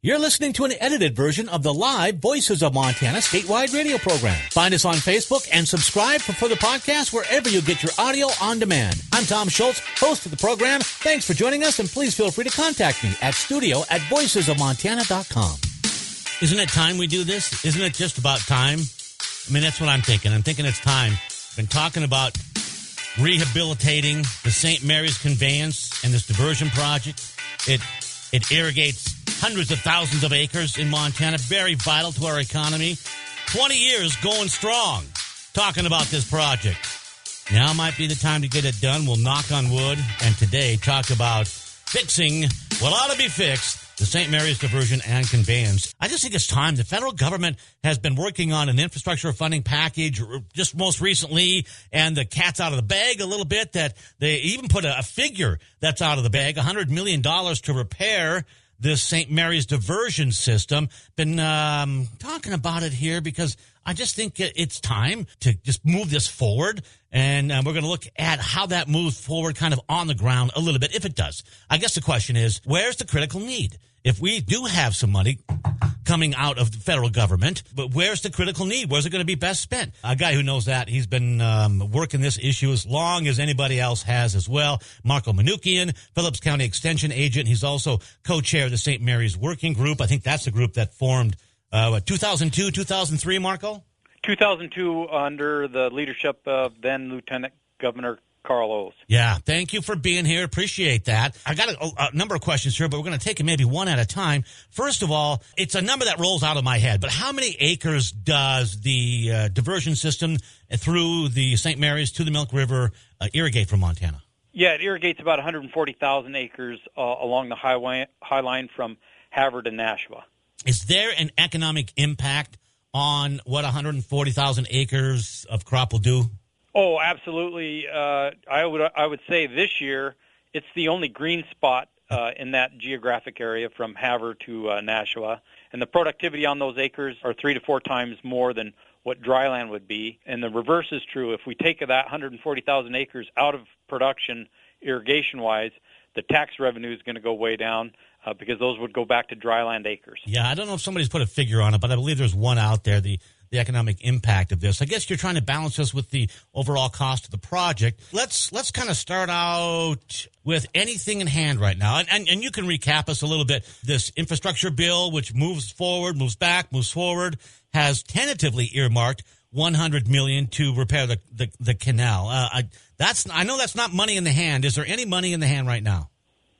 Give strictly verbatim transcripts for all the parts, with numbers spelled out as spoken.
You're listening to an edited version of the live Voices of Montana statewide radio program. Find us on Facebook and subscribe for further podcasts wherever you get your audio on demand. I'm Tom Schultz, host of the program. Thanks for joining us, and please feel free to contact me at studio at voices of montana dot com. Isn't it time we do this? Isn't it just about time? I mean, that's what I'm thinking. I'm thinking it's time. I've been talking about rehabilitating the Saint Mary's Conveyance and this diversion project. It it irrigates hundreds of thousands of acres in Montana, very vital to our economy. twenty years going strong, talking about this project. Now might be the time to get it done. We'll knock on wood, and today talk about fixing what ought to be fixed, the Saint Mary's Diversion and Conveyance. I just think it's time. The federal government has been working on an infrastructure funding package just most recently, and the cat's out of the bag a little bit. That they even put a, a figure that's out of the bag, one hundred million dollars to repair this Saint Mary's diversion system. Been um, talking about it here because I just think it's time to just move this forward. And uh, we're going to look at how that moves forward kind of on the ground a little bit, if it does. I guess the question is, where's the critical need? If we do have some money coming out of the federal government, but where's the critical need? Where's it going to be best spent? A guy who knows that, he's been um, working this issue as long as anybody else has as well. Marco Manukian, Phillips County Extension Agent. He's also co-chair of the Saint Mary's Working Group. I think that's the group that formed, uh, what, two thousand two, two thousand three, Marco? two thousand two, under the leadership of then Lieutenant Governor Carl O's. Yeah, thank you for being here. Appreciate that. I got a, a number of questions here, but we're going to take it maybe one at a time. First of all, it's a number that rolls out of my head, but how many acres does the uh, diversion system through the Saint Mary's to the Milk River uh, irrigate from Montana? Yeah, it irrigates about one hundred forty thousand acres uh, along the highway, high line from Havre to Nashua. Is there an economic impact on what one hundred forty thousand acres of crop will do? Oh, absolutely. Uh, I would I would say this year it's the only green spot uh, in that geographic area from Havre to uh, Nashua, and the productivity on those acres are three to four times more than what dryland would be. And the reverse is true. If we take that one hundred forty thousand acres out of production irrigation-wise, the tax revenue is going to go way down uh, because those would go back to dryland acres. Yeah, I don't know if somebody's put a figure on it, but I believe there's one out there, the the economic impact of this. I guess you're trying to balance this with the overall cost of the project. Let's let's kind of start out with anything in hand right now. And, and, and you can recap us a little bit. This infrastructure bill, which moves forward, moves back, moves forward, has tentatively earmarked one hundred million dollars to repair the, the, the canal. Uh, I, that's I know that's not money in the hand. Is there any money in the hand right now?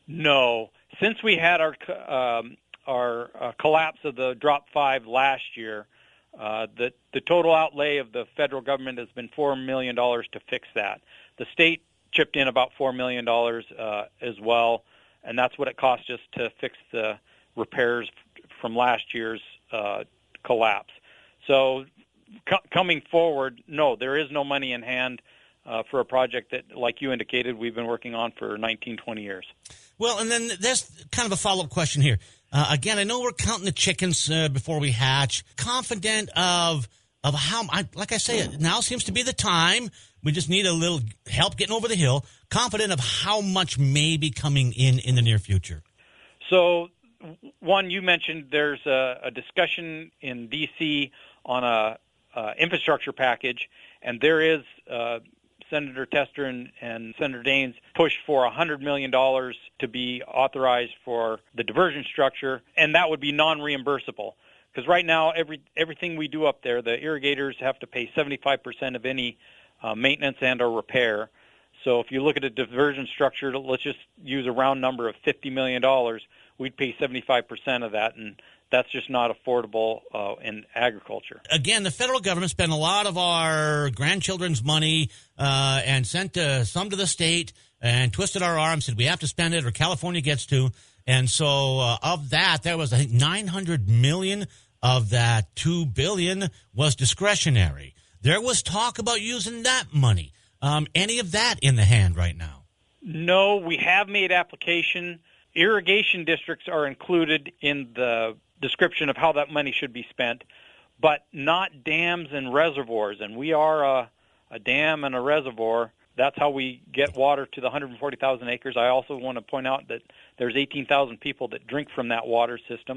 No. Since we had our, um, our uh, collapse of the Drop five last year, Uh, the, the total outlay of the federal government has been four million dollars to fix that. The state chipped in about four million dollars uh, as well, and that's what it cost us to fix the repairs from last year's uh, collapse. So co- coming forward, no, there is no money in hand uh, for a project that, like you indicated, we've been working on for nineteen, twenty years. Well, and then there's kind of a follow-up question here. Uh, again, I know we're counting the chickens uh, before we hatch. Confident of of how, I, like I say, now seems to be the time. We just need a little help getting over the hill. Confident of how much may be coming in in the near future. So, one, you mentioned there's a, a discussion in D C on a, a infrastructure package, and there is uh, Senator Tester and, and Senator Daines pushed for one hundred million dollars to be authorized for the diversion structure, and that would be non-reimbursable. Because right now, every everything we do up there, the irrigators have to pay seventy-five percent of any uh, maintenance and or repair. So if you look at a diversion structure, let's just use a round number of fifty million dollars, we'd pay seventy-five percent of that, and that's just not affordable uh, in agriculture. Again, the federal government spent a lot of our grandchildren's money uh, and sent uh, some to the state and twisted our arms, said we have to spend it or California gets to. And so uh, of that, there was, I think, nine hundred million dollars of that two billion dollars was discretionary. There was talk about using that money. Um, any of that in the hand right now? No, we have made application. Irrigation districts are included in the description of how that money should be spent, but not dams and reservoirs. And we are a, a dam and a reservoir. That's how we get water to the one hundred forty thousand acres. I also want to point out that there's eighteen thousand people that drink from that water system.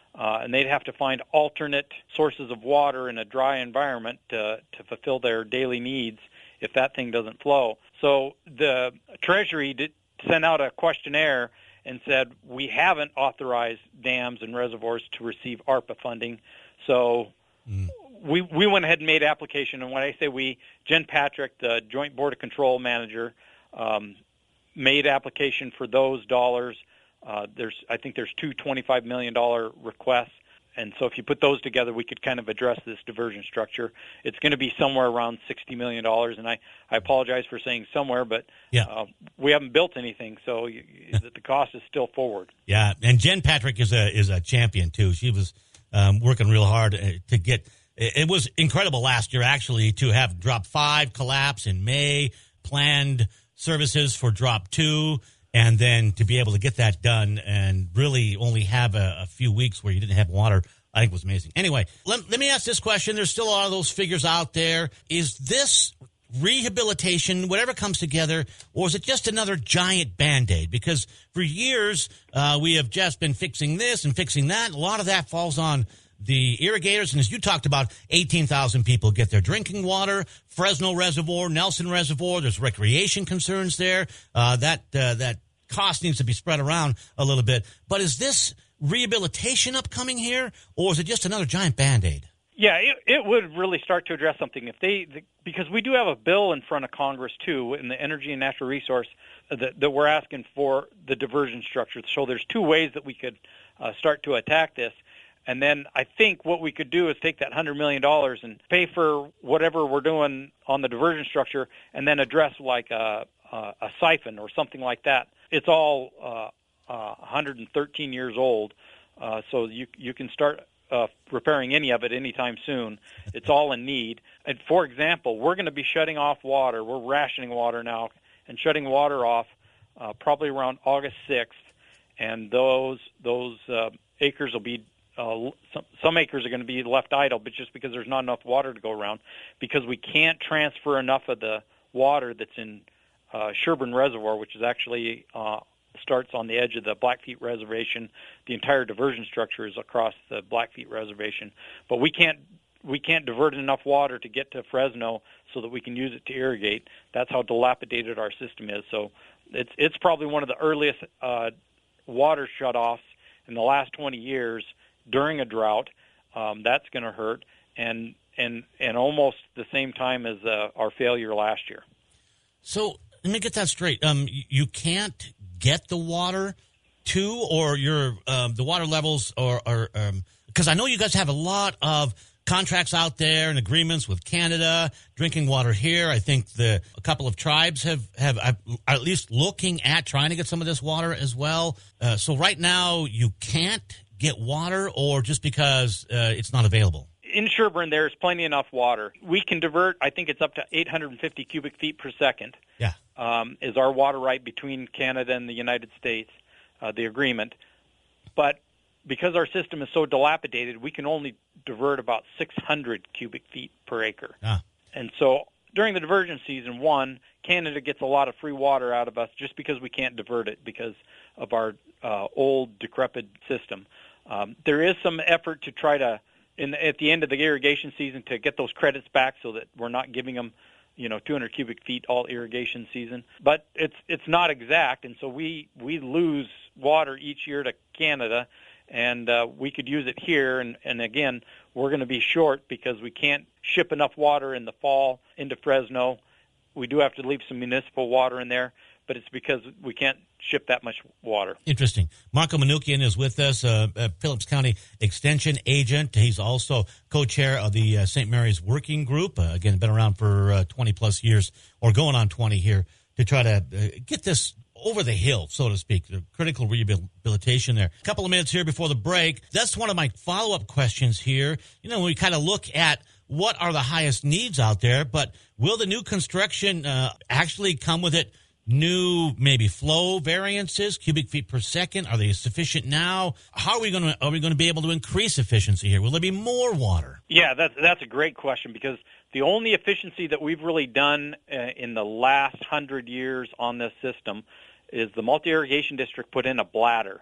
uh, and they'd have to find alternate sources of water in a dry environment to, to fulfill their daily needs if that thing doesn't flow. So the Treasury did send out a questionnaire and said, we haven't authorized dams and reservoirs to receive ARPA funding. So mm. we we went ahead and made application. And when I say we, Jen Patrick, the Joint Board of Control Manager, um, made application for those dollars. Uh, there's, I think there's two twenty-five million dollars requests. And so if you put those together, we could kind of address this diversion structure. It's going to be somewhere around sixty million dollars. And I, I apologize for saying somewhere, but yeah. uh, we haven't built anything, so you, the cost is still forward. Yeah, and Jen Patrick is a is a champion, too. She was um, working real hard to get – it was incredible last year, actually, to have Drop five collapse in May, planned services for Drop two, and then to be able to get that done and really only have a, a few weeks where you didn't have water, I think was amazing. Anyway, let, let me ask this question. There's still a lot of those figures out there. Is this rehabilitation, whatever comes together, or is it just another giant Band-Aid? Because for years, uh, we have just been fixing this and fixing that. A lot of that falls on the irrigators, and as you talked about, eighteen thousand people get their drinking water. Fresno Reservoir, Nelson Reservoir, there's recreation concerns there. Uh, that uh, that cost needs to be spread around a little bit. But is this rehabilitation upcoming here, or is it just another giant Band-Aid? Yeah, it, it would really start to address something if they, the, because we do have a bill in front of Congress too, in the Energy and Natural Resource, that, that we're asking for the diversion structure. So there's two ways that we could uh, start to attack this. And then I think what we could do is take that one hundred million dollars and pay for whatever we're doing on the diversion structure and then address like a, a, a siphon or something like that. It's all uh, uh, one hundred thirteen years old, uh, so you you can start uh, repairing any of it anytime soon. It's all in need. And for example, we're going to be shutting off water. We're rationing water now and shutting water off uh, probably around August sixth, and those those uh, acres will be Uh, some, some acres are going to be left idle, but just because there's not enough water to go around, because we can't transfer enough of the water that's in uh, Sherburne Reservoir, which is actually uh, starts on the edge of the Blackfeet Reservation. The entire diversion structure is across the Blackfeet Reservation, but we can't we can't divert enough water to get to Fresno so that we can use it to irrigate. That's how dilapidated our system is. So it's it's probably one of the earliest uh, water shutoffs in the last twenty years. During a drought, um, that's going to hurt, and and and almost the same time as uh, our failure last year. So let me get that straight. Um, you can't get the water to, or your um, the water levels, or because um, I know you guys have a lot of contracts out there and agreements with Canada, drinking water here. I think the a couple of tribes have have are at least looking at trying to get some of this water as well. Uh, so right now you can't get water, or just because uh, it's not available? In Sherburne, there's plenty enough water. We can divert, I think it's up to eight hundred fifty cubic feet per second. Yeah, um, is our water right between Canada and the United States, uh, the agreement. But because our system is so dilapidated, we can only divert about six hundred cubic feet per acre. Ah. And so during the diversion season, one, Canada gets a lot of free water out of us just because we can't divert it because of our uh, old, decrepit system. Um, there is some effort to try to, in the, at the end of the irrigation season, to get those credits back so that we're not giving them, you know, two hundred cubic feet all irrigation season. But it's it's not exact, and so we we lose water each year to Canada, and uh, we could use it here. And, and again, we're going to be short because we can't ship enough water in the fall into Fresno. We do have to leave some municipal water in there, but it's because we can't ship that much water. Interesting. Marco Manukian is with us, uh, uh, Phillips County Extension Agent. He's also co-chair of the uh, Saint Mary's Working Group. Uh, again, been around for uh, twenty plus years, or going on twenty here, to try to uh, get this over the hill, so to speak, the critical rehabilitation there. A couple of minutes here before the break. That's one of my follow-up questions here. You know, when we kind of look at what are the highest needs out there, but will the new construction uh, actually come with it new maybe flow variances, cubic feet per second? Are they sufficient now? How are we going to are we going to be able to increase efficiency here? Will there be more water? Yeah, that's that's a great question, because the only efficiency that we've really done uh, in the last hundred years on this system is the multi-irrigation district put in a bladder.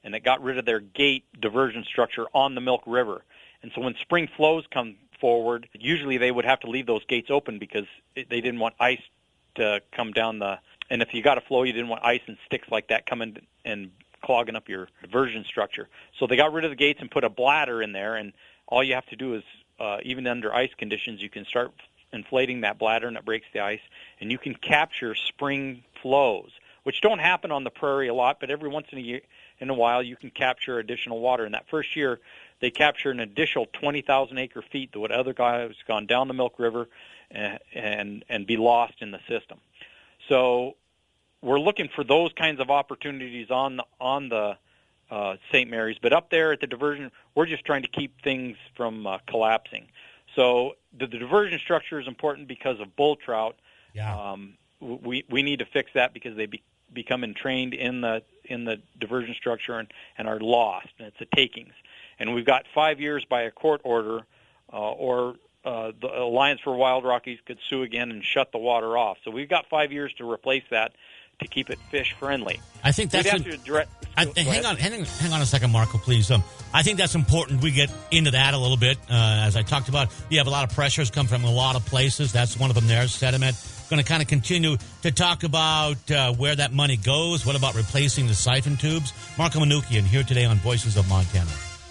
and it got rid of their gate diversion structure on the Milk River. And so when spring flows come forward, usually they would have to leave those gates open because it, they didn't want ice to come down the, and if you got a flow, you didn't want ice and sticks like that coming and clogging up your diversion structure. So they got rid of the gates and put a bladder in there, and all you have to do is, uh, even under ice conditions, you can start inflating that bladder and it breaks the ice, and you can capture spring flows, which don't happen on the prairie a lot, but every once in a year, in a while you can capture additional water. And that first year, they captured an additional twenty thousand acre feet that would other guys gone down the Milk River and, and and be lost in the system. So we're looking for those kinds of opportunities on the, on the uh, Saint Mary's, but up there at the diversion, we're just trying to keep things from uh, collapsing. So the, the diversion structure is important because of bull trout. Yeah. Um, we we need to fix that because they be, become entrained in the in the diversion structure and, and are lost, and it's a takings. And we've got five years by a court order, uh, or uh, the Alliance for Wild Rockies could sue again and shut the water off. So we've got five years to replace that to keep it fish friendly. I think that's an, an, direct, I, hang on, hang, hang on a second, Marco, please. Um, I think that's important. We get into that a little bit. Uh, as I talked about, you have a lot of pressures come from a lot of places. That's one of them there. Sediment. Going to kind of continue to talk about uh, where that money goes. What about replacing the siphon tubes? Marco Manoukian here today on Voices of Montana.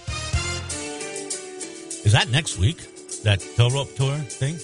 Is that next week, that tow rope tour thing?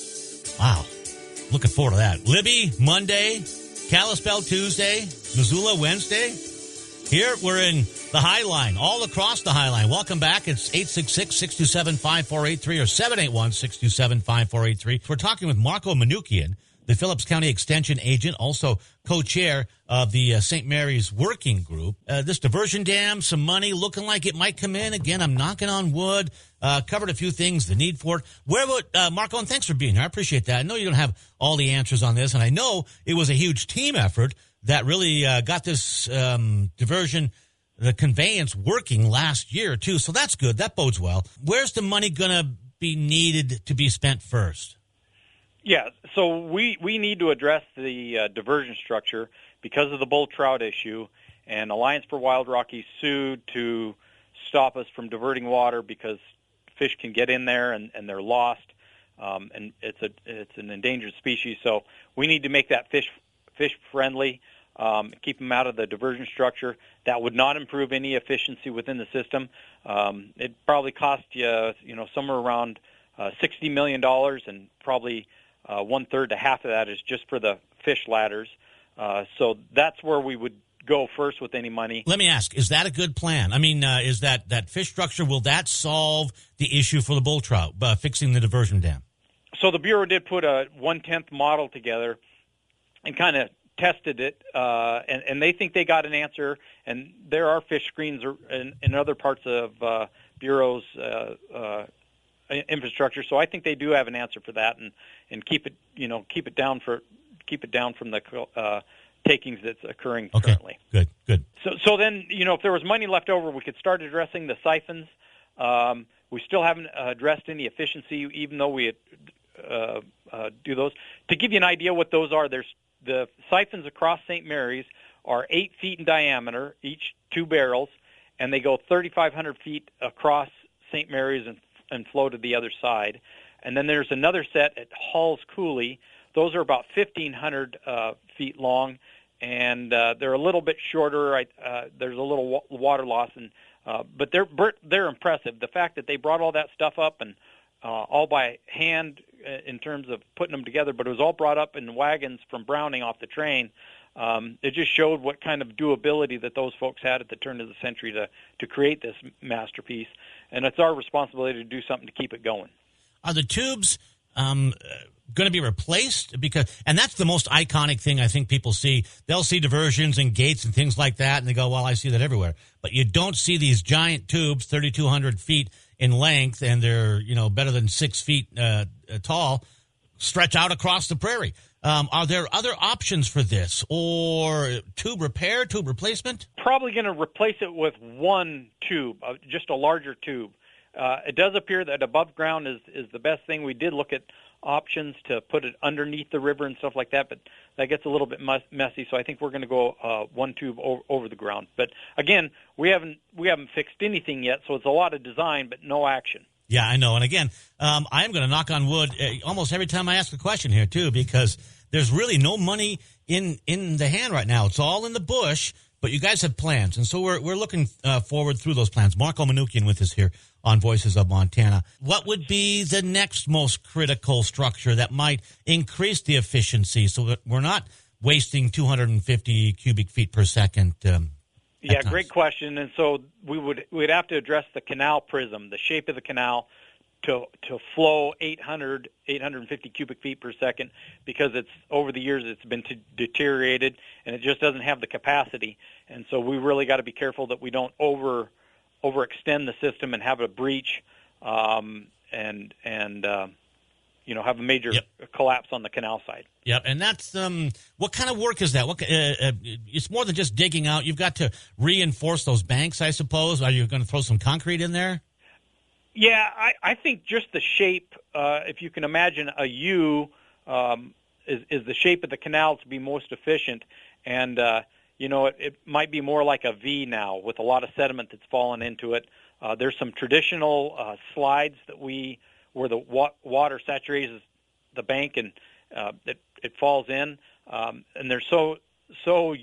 Wow. Looking forward to that. Libby, Monday. Kalispell, Tuesday. Missoula, Wednesday. Here, we're in the High Line, all across the High Line. Welcome back. It's eight six six, six two seven, five four eight three or seven eight one, six two seven, five four eight three. We're talking with Marco Manoukian, the Phillips County Extension agent, also co-chair of the uh, Saint Mary's Working Group. Uh, this diversion dam, some money looking like it might come in. Again, I'm knocking on wood. Uh, covered a few things, the need for it. Where would, uh, Marco, and thanks for being here. I appreciate that. I know you don't have all the answers on this, and I know it was a huge team effort that really uh, got this um, diversion, the conveyance working last year, too. So that's good. That bodes well. Where's the money going to be needed to be spent first? Yeah, so we, we need to address the uh, diversion structure because of the bull trout issue, and Alliance for Wild Rockies sued to stop us from diverting water because fish can get in there and, and they're lost, um, and it's a it's an endangered species. So we need to make that fish fish friendly, um, keep them out of the diversion structure. That would not improve any efficiency within the system. Um, it probably cost you you know somewhere around uh, sixty million dollars, and probably uh, one third to half of that is just for the fish ladders. Uh, so that's where we would go first with any money. Let me ask, is that a good plan? I mean, uh, is that, that fish structure, will that solve the issue for the bull trout, uh, fixing the diversion dam? So the Bureau did put a one-tenth model together and kind of tested it, uh, and, and they think they got an answer, and there are fish screens in, in other parts of uh, Bureau's uh, uh, infrastructure, so I think they do have an answer for that, and, and keep it, you know, keep it down for, keep it down from the uh, takings that's occurring okay. currently. Good, good. So, so then, you know, if there was money left over, we could start addressing the siphons. Um, we still haven't addressed any efficiency, even though we uh, uh, do those. To give you an idea what those are, there's the siphons across Saint Mary's are eight feet in diameter, each two barrels, and they go thirty-five hundred feet across Saint Mary's and, and flow to the other side. And then there's another set at Hall's Coulee. Those are about fifteen hundred uh, feet long, and uh, they're a little bit shorter. I, uh, there's a little wa- water loss, and uh, but they're they're impressive. The fact that they brought all that stuff up and uh, all by hand in terms of putting them together, but it was all brought up in wagons from Browning off the train. Um, it just showed what kind of doability that those folks had at the turn of the century to to create this masterpiece, and it's our responsibility to do something to keep it going. Are the tubes um, going to be replaced? Because, and that's the most iconic thing I think people see. They'll see diversions and gates and things like that, and they go, well, I see that everywhere. But you don't see these giant tubes, thirty-two hundred feet in length, and they're, you know, better than six feet uh, tall, stretch out across the prairie. Um, are there other options for this, or tube repair, tube replacement? Probably going to replace it with one tube, uh, just a larger tube. uh, it does appear that above ground is, is the best thing. We did look at options to put it underneath the river and stuff like that, but that gets a little bit mus- messy. So I think we're going to go uh, one tube over, over the ground. But again, we haven't we haven't fixed anything yet, so it's a lot of design, but no action. Yeah, I know. And again, um, I am going to knock on wood uh, almost every time I ask a question here, too, because there's really no money in, in the hand right now. It's all in the bush, but you guys have plans. And so we're we're looking uh, forward through those plans. Marco Manoukian with us here on Voices of Montana. What would be the next most critical structure that might increase the efficiency so that we're not wasting two hundred fifty cubic feet per second? Um, Yeah, great question. And so we would we'd have to address the canal prism, the shape of the canal, to to flow eight hundred, eight hundred fifty cubic feet per second, because it's over the years it's been t- deteriorated and it just doesn't have the capacity. And so we really got to be careful that we don't over overextend the system and have a breach, um, and and uh, you know have a major yep. collapse on the canal side. Yep, and that's um, what kind of work is that? What uh, uh, it's more than just digging out. You've got to reinforce those banks, I suppose. Are you going to throw some concrete in there? Yeah, I, I think just the shape. Uh, if you can imagine a U, um, is is the shape of the canal to be most efficient, and uh, you know it, it might be more like a V now with a lot of sediment that's fallen into it. Uh, there's some traditional uh, slides that we where the wa- water saturates the bank and uh, it it falls in, um, and they're so so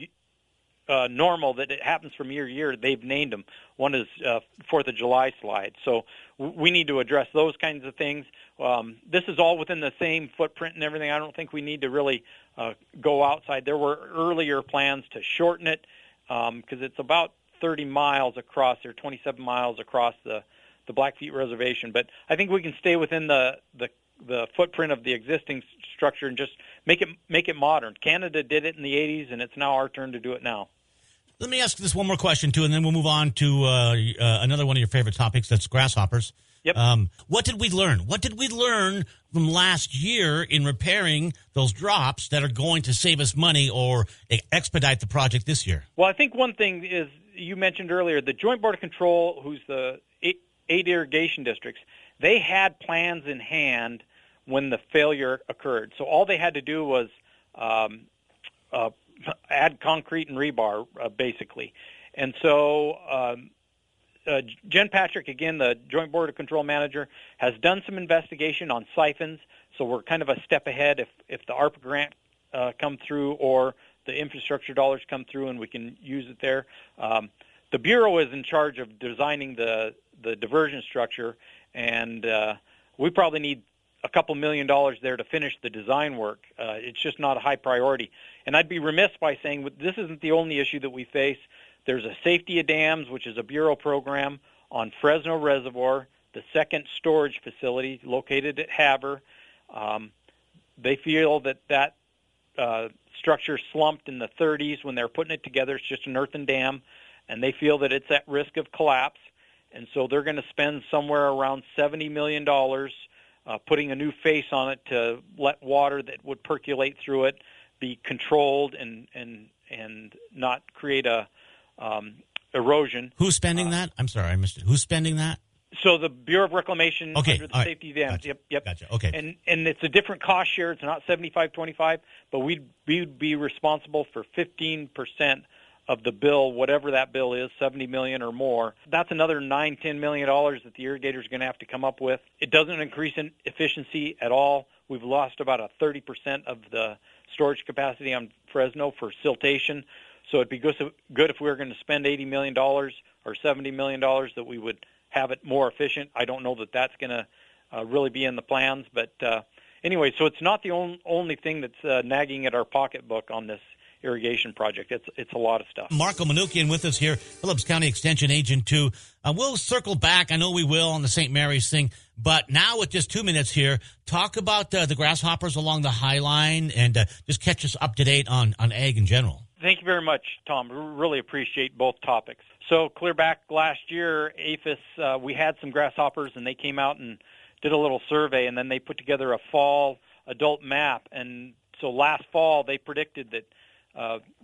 uh, normal that it happens from year to year. They've named them. One is uh, Fourth of July slide. So w- we need to address those kinds of things. Um, this is all within the same footprint and everything. I don't think we need to really uh, go outside. There were earlier plans to shorten it because um, it's about thirty miles across, or twenty-seven miles across the, the Blackfeet Reservation. But I think we can stay within the, the the footprint of the existing structure and just make it make it modern. Canada did it in the eighties, and it's now our turn to do it now. Let me ask this one more question, too, and then we'll move on to uh, uh, another one of your favorite topics, that's grasshoppers. Yep. Um, what did we learn? What did we learn from last year in repairing those drops that are going to save us money or expedite the project this year? Well, I think one thing is, you mentioned earlier, the Joint Board of Control, who's the eight, eight irrigation districts, they had plans in hand when the failure occurred. So all they had to do was um, uh, add concrete and rebar, uh, basically. And so um, uh, Jen Patrick, again, the Joint Board of Control manager, has done some investigation on siphons. So we're kind of a step ahead if, if the ARPA grant uh, come through or the infrastructure dollars come through and we can use it there. Um, the Bureau is in charge of designing the, the diversion structure, and uh, we probably need a couple million dollars there to finish the design work. Uh, it's just not a high priority. And I'd be remiss by saying this isn't the only issue that we face. There's a safety of dams, which is a Bureau program on Fresno Reservoir, the second storage facility located at Havre. Um, they feel that that uh, structure slumped in the thirties when they were putting it together. It's just an earthen dam, and they feel that it's at risk of collapse. And so they're going to spend somewhere around seventy million dollars Uh, putting a new face on it to let water that would percolate through it be controlled and and and not create a um, erosion. Who's spending uh, that? I'm sorry, I missed it. Who's spending that? So the Bureau of Reclamation okay, under the right. safety dams. Gotcha. Yep, yep. Gotcha. Okay. And and it's a different cost share. It's not seventy-five twenty-five, but we'd we'd be responsible for fifteen percent of the bill, whatever that bill is, seventy million dollars or more. That's another nine, ten million dollars that the irrigator is going to have to come up with. It doesn't increase in efficiency at all. We've lost about a thirty percent of the storage capacity on Fresno for siltation. So it'd be good, good if we were going to spend eighty million dollars or seventy million dollars that we would have it more efficient. I don't know that that's going to uh, really be in the plans. But uh, anyway, so it's not the on, only thing that's uh, nagging at our pocketbook on this irrigation project. It's it's a lot of stuff. Marco Manoukian with us here, Phillips County Extension Agent two. Uh, we'll circle back. I know we will on the Saint Mary's thing, but now with just two minutes here, talk about uh, the grasshoppers along the High Line and uh, just catch us up to date on, on ag in general. Thank you very much, Tom. We really appreciate both topics. So clear back last year, APHIS, uh, we had some grasshoppers, and they came out and did a little survey, and then they put together a fall adult map. And so last fall, they predicted that Uh,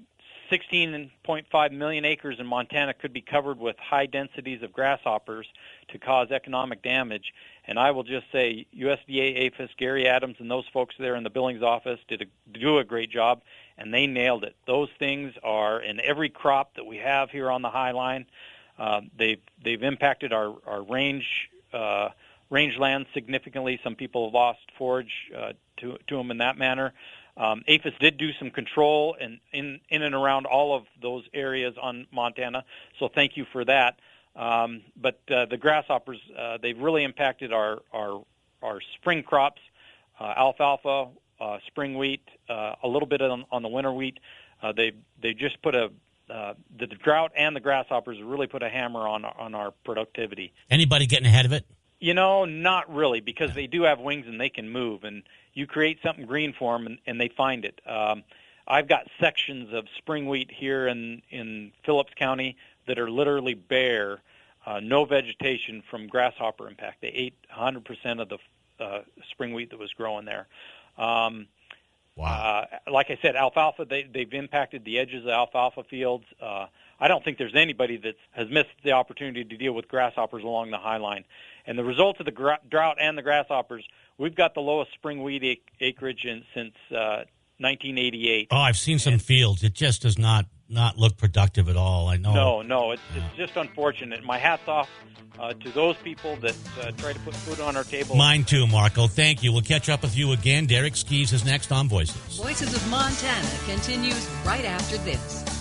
sixteen point five million acres in Montana could be covered with high densities of grasshoppers to cause economic damage. And I will just say U S D A, APHIS, Gary Adams, and those folks there in the Billings office did a, do a great job, and they nailed it. Those things are in every crop that we have here on the High Line. Uh, they've they've impacted our our range uh, rangelands significantly. Some people have lost forage uh, to to them in that manner. Um, APHIS did do some control in, in in and around all of those areas on Montana, so thank you for that. Um, but uh, the grasshoppers, uh, they've really impacted our our, our spring crops, uh, alfalfa, uh, spring wheat, uh, a little bit on, on the winter wheat. Uh, they they just put a uh, the drought and the grasshoppers really put a hammer on on our productivity. Anybody getting ahead of it? You know, not really, because they do have wings and they can move, and you create something green for them and, and they find it. Um, I've got sections of spring wheat here in in Phillips County that are literally bare, uh, no vegetation from grasshopper impact. They ate one hundred percent of the uh, spring wheat that was growing there. Um, wow. Uh, like I said, alfalfa, they, they've impacted the edges of the alfalfa fields. Uh, I don't think there's anybody that has missed the opportunity to deal with grasshoppers along the High Line. And the result of the gra- drought and the grasshoppers, we've got the lowest spring wheat ac- acreage in, since uh, nineteen eighty-eight. Oh, I've seen some and, fields. It just does not, not look productive at all. I know. No, no, it's, it's just unfortunate. My hat's off uh, to those people that uh, try to put food on our table. Mine too, Marco. Thank you. We'll catch up with you again. Derek Skis is next on Voices. Voices of Montana continues right after this.